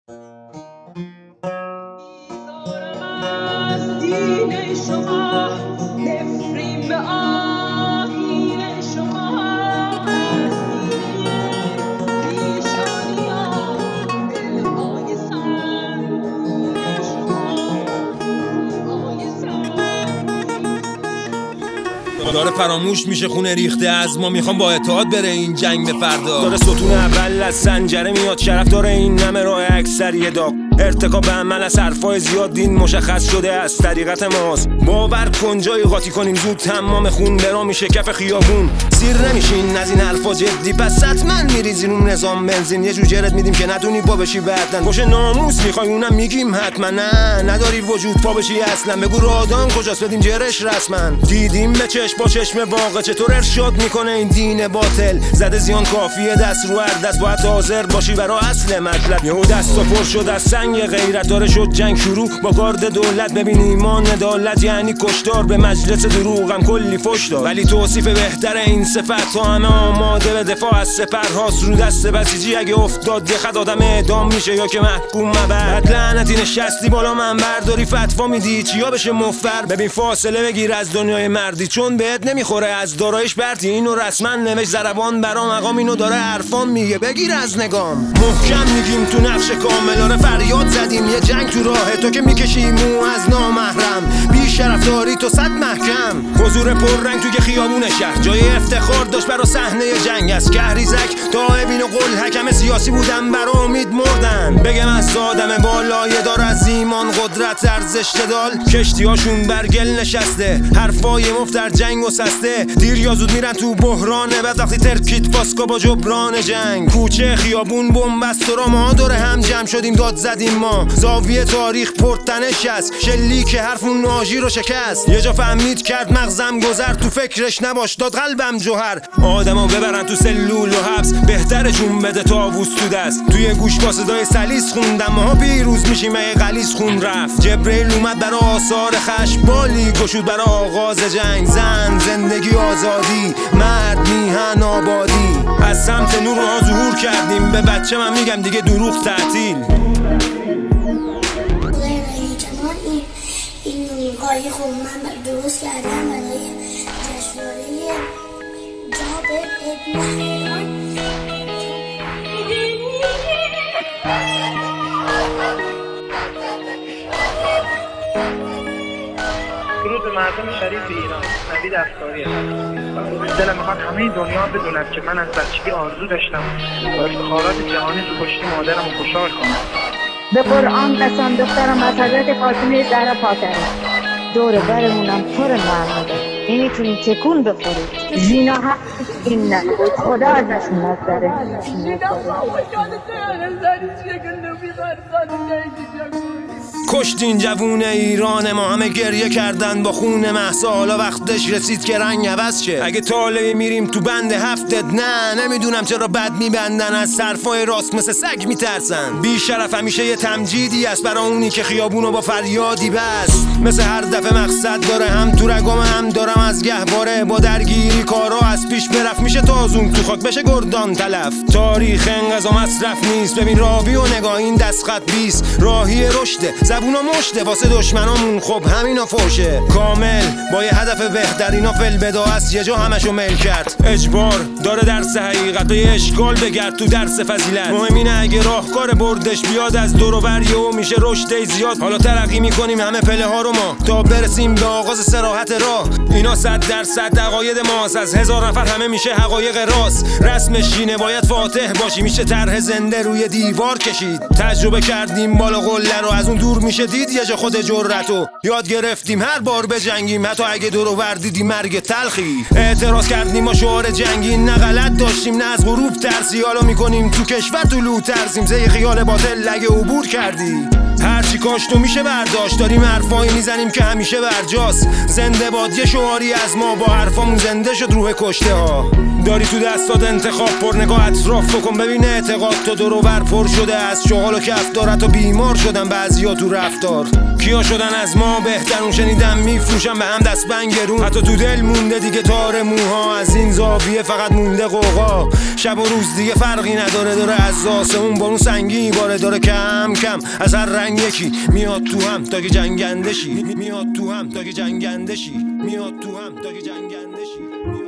داره فراموش میشه خونه ریخته از ما، میخوام با اتحاد بره این جنگ به فردا. داره ستون اول از سنجره میاد، شرف داره این نمه راه اکثریه داغ. ارتکاب عمل از حرفای زیاد دین مشخص شده از طریقت ماست. باور کن جایی قاطی کنیم زود تمام خون برا میشه کف خیابون. سیر نمیشین از این حرفا جدی، پس حتما میریزین اون نظام بنزین. یه جوجرت میدیم که ندونی پا بشی بعدن. خوش ناموس میخوای اونم میگیم حتما نه نداری وجود پا بشی اصلا. بگو رادان کجاست بدیم جرش رسما. دیدیم به چشم با چشم واقع چطور ارشاد میکنه این دین باطل. زده زیان کافیه دست رو هر دست، باید حاضر باشی برا اصل مطلب. یهو دستا پر شد از سنگ غیرت، داره شد جنگ شروع با گارد دولت. ببین ایمان عدالت یعنی کشتار، به مجلس دروغم کلی فش داد. ولی توصیف بهتر این صفت تا همه آماده به دفاع از سپرهاست. رو دست بسیجی اگه افتاد یه خد آدم اعدام میشه یا که محکوم مبرد. لعنتی نشستی بالا من برداری فتوا میدی چیا بشه مفر. ببین فاصله بگیر از دنیای مردی، چون بهت نمیخوره از دارایش برتی. اینو رسما نوشت زربان برا مقام، اینو داره عرفان میگه بگیر از نگام. محکم میگیم تو نقش کاملانه فریاد زدیم یه جنگ تو راه تو که میکشی مو از نامحرم. بی شرف داری تو صد محکم. حضور پررنگ توی خیابون شهر جای افتخار داشت برا صحنه جنگ. از کهریزک تا ابین و قل حکم سیاسی بودن برا امید مردن. بگم از آدم بالای دار از ایمان قدرت ارزش دال. کشتیاشون برگل نشسته، حرفای مفت در جنگ و سسته. دیر یا زود میرن تو بحرانه، بعد وقتی ترکیت پاسکا با جبران جنگ. کوچه خیابون بنبست و ما دوره هم جمع شدیم داد زدیم ما. زاویه تاریخ پرتنش است، شلیک حرف اون ناجی رو شکست. یه جا فهمید کرد مغزم گذر، تو فکرش نباش داد قلبم جوهر. آدمو ببرن تو سلول و حبس، بهتره جون بده تاووس تو دست. توی گوش با صدای سلیس خوندم ماها پیروز میشیم اگه غلیظ خون رفت. جبرئیل اومد برا آثار خشم، بالی گشود برا آغاز جنگ. زن زندگی آزادی، مرد میهن آبادی. از سمت نور ها ظهور کردیم، به بچه من میگم دیگه دروغ تعطیل. این نونگاهی خب من درست کردم برای جشنواره جاب ابن حیان. درود به مردم شریف ایران. نوید افکاری هستم. دلم میخواد همه دنیا بدونن که من از بچگی آرزو داشتم با افتخارات جهانی تو کشتی مادرم رو خوشحال کنم. به قرآن قسم دخترم از حضرت فاطمه زهرا پاکره. دور برمونم پر محمده، نمیتونی تکون بخوری. زینا حق این نبود، خدا ازش نگذره. کشتین جوون ایران ما، همه گریه کردن با خون مهسا. حالا وقتش رسید که رنگ عوض شه. اگه طالعی میریم تو بند هفتت، نه نمیدونم چرا بد میبندن. از صرفای راست مثل سگ میترسن. بی شرف همیشه یه تمجیدی است برا اونی که خیابونو با فریادی بست. مثل هر دفعه مقصد داره، هم تو رگام هم دارم از گهواره. با درگیری کارا از پیش برفت میشه تازون تو خاک بشه گردان تلف. تاریخ انقضا مصرف نیست، ببین راوی و نگاه این دست خط بیست. راهی رشده زبونا مشته واسه دشمنامون، خب همینا فوشه. کامل با یه هدف بهتر، اینا فل بدا است یه جا همشو مل کرد. اجبار داره درس حقیقت و یه اشکال بگرد تو درس فضیلت. مهم اینه اگه راهکار بردش بیاد از دور و بر و میشه رشد زیاد. حالا ترقی میکنیم همه پله ها رو ما تا برسیم به آغاز صراحت راه. اینا 100% عقاید ماست، از 1000 نفر همه میشه حقایق راست. رسمش اینه باید فاتح باشی، میشه طرح زنده روی دیوار کشید. تجربه کردیم بالا قله رو، از اون دور میشه دید یه جا خود جرأتو. یاد گرفتیم هر بار بجنگیم، حتی اگه دور و بر دیدیم مرگ تلخی. اعتراض کردیم با شعار جنگی، نه غلط داشتیم نه از غروب ترسی. حالا میکنیم تو کشور طلوع ترسیم، زی خیال باطل اگه عبور کردی. هرچی کاشت و میشه برداشت، داریم حرفایی میزنیم که همیشه برجاست. زنده باد یه شعاری از ما، با حرفامون زنده شد روح کشته ها. داری تو دستات انتخاب، پر نگاه اطراف بکن ببین اعتقاد تو دور و بر پر شده از شغل و کف دارد و بیمار شدن بعضیا تو رفتار. کیا شدن از ما بهترون شنیدم میفروشن به هم دست بنگرون، حتی تو دل مونده دیگه تار موها از این زاویه فقط مونده قوقا. شب و روز دیگه فرقی نداره، داره از آسمون بارون سنگی باره، داره کم کم از هر رنگ یکی میاد تو هم تا که جنگنده شی، میاد تو هم تا که جنگنده شی، میاد تو هم تا که جنگنده شی.